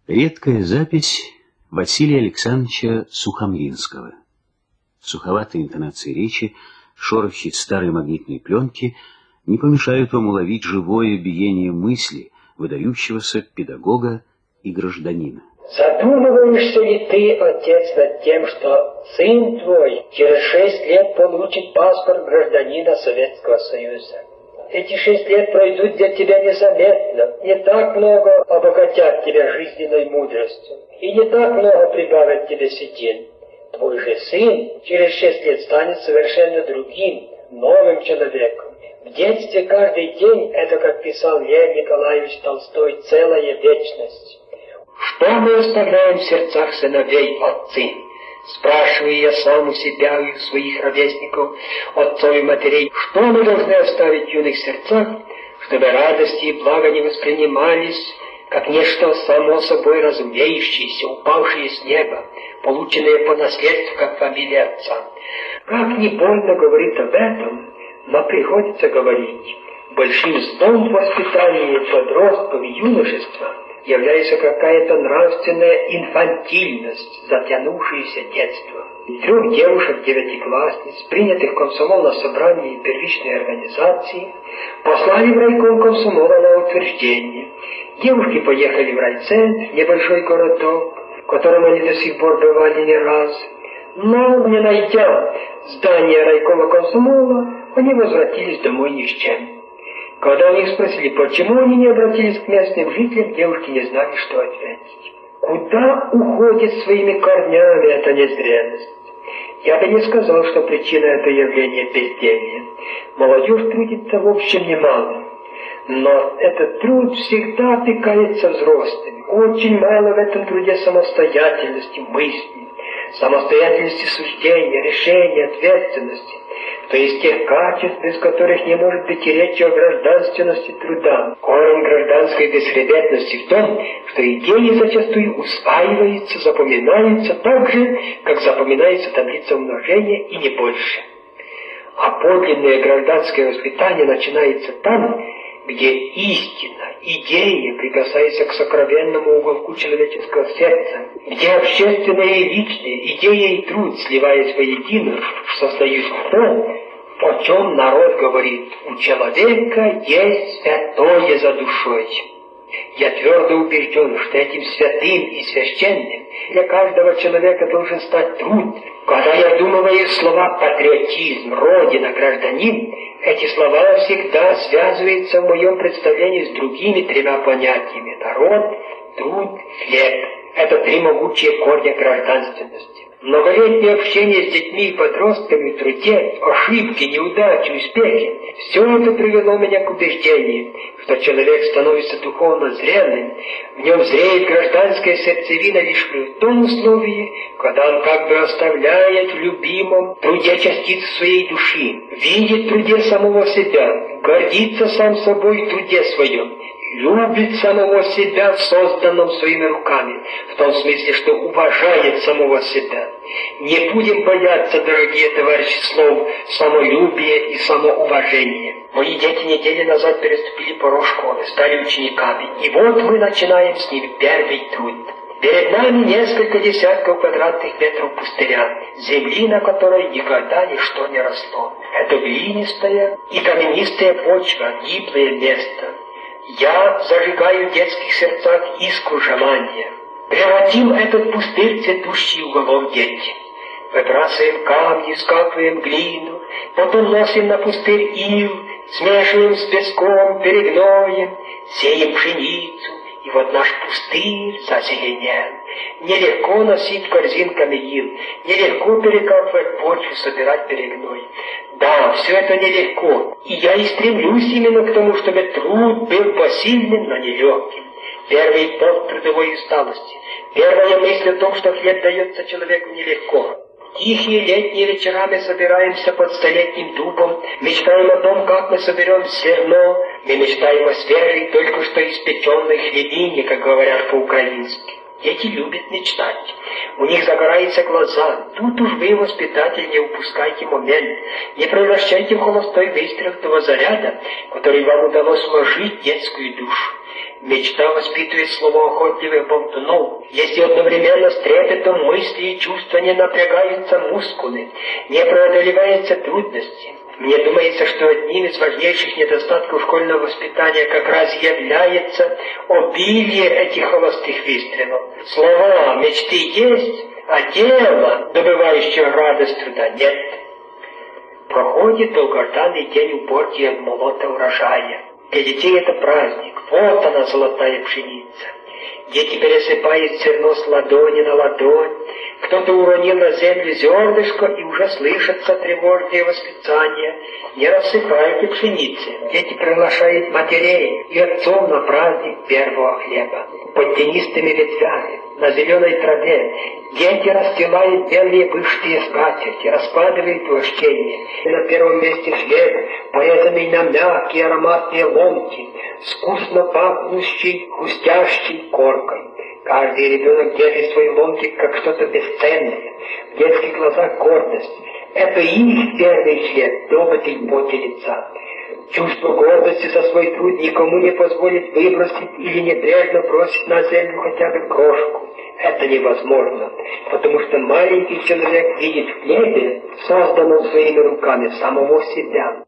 Редкая запись Василия Александровича Сухомлинского. Суховатые интонации речи, шорохи старой магнитной пленки не помешают вам уловить живое биение мысли выдающегося педагога и гражданина. Задумываешься ли ты, отец, над тем, что сын твой через 6 лет получит паспорт гражданина Советского Союза? Эти 6 лет пройдут для тебя незаметно, не так много обогатят тебя жизненной мудростью, и не так много прибавят тебе седин. Твой же сын через 6 лет станет совершенно другим, новым человеком. В детстве каждый день, это, как писал Лев Николаевич Толстой, целая вечность. Что мы оставляем в сердцах сыновей, отцы? Спрашиваю я сам у себя и у своих ровесников, отцов и матерей, что мы должны оставить в юных сердцах, чтобы радости и блага не воспринимались как нечто само собой разумеющееся, упавшее с неба, полученное по наследству, как фамилия отца. Как не больно говорить об этом, но приходится говорить. Большим злом в воспитании подростков и юношества является какая-то нравственная инфантильность, затянувшееся детство. 3 девушек-девятиклассниц, принятых комсомол на собрании первичной организации, послали в райком комсомола на утверждение. Девушки поехали в райцентр, небольшой городок, в котором они до сих пор бывали не раз. Но, не найдя здания райкома комсомола, они возвратились домой ни с чем. Когда у них спросили, почему они не обратились к местным жителям, девушки не знали, что ответить. Куда уходит своими корнями эта незрелость? Я бы не сказал, что причина этого явления безделья. Молодежь трудится в общем немало. Но этот труд всегда опекается взрослыми. Очень мало в этом труде самостоятельности мысли, самостоятельности суждения, решения, ответственности. То есть тех качеств, без которых не может быть и речи о гражданственности труда. Корень гражданской бесхребетности в том, что идеи зачастую усваиваются, запоминаются так же, как запоминается таблица умножения и не больше. А подлинное гражданское воспитание начинается там, где истина, идея прикасается к сокровенному уголку человеческого сердца, где общественное и личное, идея и труд, сливаясь воедино, создают то, о чем народ говорит: у человека есть святое за душой. Я твердо убежден, что этим святым и священным для каждого человека должен стать труд. Когда я думаю слова «патриотизм», «родина», «гражданин», эти слова всегда связываются в моем представлении с другими 3 понятиями: народ, труд, хлеб. Это 3 могучие корня гражданственности. Многолетнее общение с детьми и подростками в труде, ошибки, неудачи, успехи – все это привело меня к убеждению, что человек становится духовно зрелым, в нем зреет гражданская сердцевина лишь при том условии, когда он как бы оставляет в любимом труде частицу своей души, видит в труде самого себя, гордится сам собой в труде своем, любит самого себя в созданном своими руками, в том смысле, что уважает самого себя. Не будем бояться, дорогие товарищи, слов самолюбие и самоуважение. Мои дети недели назад переступили порог школы, стали учениками, и вот мы начинаем с ними первый труд. Перед нами несколько десятков квадратных метров пустыря, земли, на которой никогда ничто не росло. Это глинистая и каменистая почва, гиблое место. Я зажигаю в детских сердцах искру желания. Превратим этот пустырь в цветущий уголок, дети. Выбрасываем камни, скапываем глину, потом носим на пустырь ил, смешиваем с песком, перегноем, сеем пшеницу, и вот наш пустырь зазеленел. Нелегко носить корзинками ил, нелегко перекапывать почву, собирать перегной. Да, все это нелегко, и я и стремлюсь именно к тому, чтобы труд был посильным, но нелегким. Первый пот трудовой усталости, первая мысль о том, что хлеб дается человеку нелегко. Тихие летние вечера мы собираемся под столетним дубом, мечтаем о том, как мы соберем зерно, мы мечтаем о свежей, только что испеченной хлебине, как говорят по-украински. Дети любят мечтать. У них загораются глаза. Тут уж вы, воспитатель, не упускайте момент. Не превращайте в холостой выстрел того заряда, который вам удалось вложить в детскую душу. Мечта воспитывает словоохотливых болтунов. Если одновременно с трепетом мысли и чувства не напрягаются мускулы, не преодолеваются трудности. Мне думается, что одним из важнейших недостатков школьного воспитания как раз является обилие этих холостых выстрелов. Слова мечты есть, а дело, добывающее радость труда, нет. Проходит долгожданный день уборки от молота урожая. Для детей это праздник. Вот она, золотая пшеница. Дети пересыпают зерно с ладони на ладонь. Кто-то уронил на землю зернышко, и уже слышатся тревожные восклицания. Не рассыпайте пшеницы. Дети приглашают матерей и отцов на праздник первого хлеба. Под тенистыми ветвями, на зеленой траве, дети расстилают белые вышитые скатерти, раскладывают угощения. И на первом месте хлеб, порезанный на мягкие ароматные ломти, с вкусно пахнущей, хрустящей коркой. Каждый ребенок держит свой ломтик как что-то бесценное. В детских глазах гордость. Это их первый хлеб, опыт их поте лица. Чувство гордости за свой труд никому не позволит выбросить или небрежно бросить на землю хотя бы крошку. Это невозможно, потому что маленький человек видит в хлебе, созданном своими руками, самого себя.